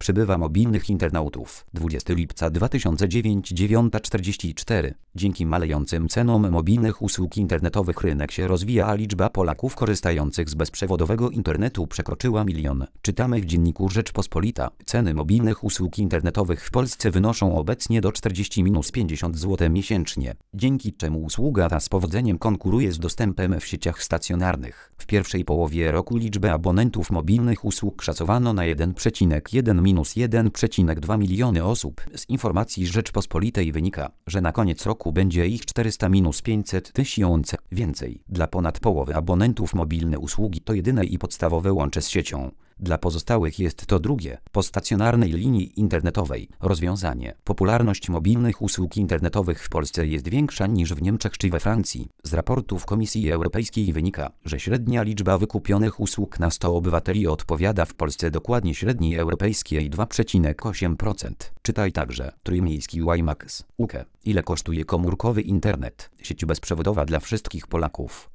Przybywa mobilnych internautów. 20 lipca 2009, 9:44. Dzięki malejącym cenom mobilnych usług internetowych rynek się rozwija, a liczba Polaków korzystających z bezprzewodowego internetu przekroczyła 1 milion. Czytamy w dzienniku Rzeczpospolita. Ceny mobilnych usług internetowych w Polsce wynoszą obecnie do 40–50 zł miesięcznie, dzięki czemu usługa ta z powodzeniem konkuruje z dostępem w sieciach stacjonarnych. W pierwszej połowie roku liczbę abonentów mobilnych usług szacowano na 1,1–1,2 miliony osób. Z informacji Rzeczpospolitej wynika, że na koniec roku będzie ich 400–500 tysięcy. Więcej. Dla ponad połowy abonentów mobilne usługi to jedyne i podstawowe łącze z siecią. Dla pozostałych jest to drugie, po stacjonarnej linii internetowej, rozwiązanie. Popularność mobilnych usług internetowych w Polsce jest większa niż w Niemczech czy we Francji. Z raportów Komisji Europejskiej wynika, że średnia liczba wykupionych usług na 100 obywateli odpowiada w Polsce dokładnie średniej europejskiej 2,8%. Czytaj także Trójmiejski WiMAX UK. Ile kosztuje komórkowy internet? Sieć bezprzewodowa dla wszystkich Polaków.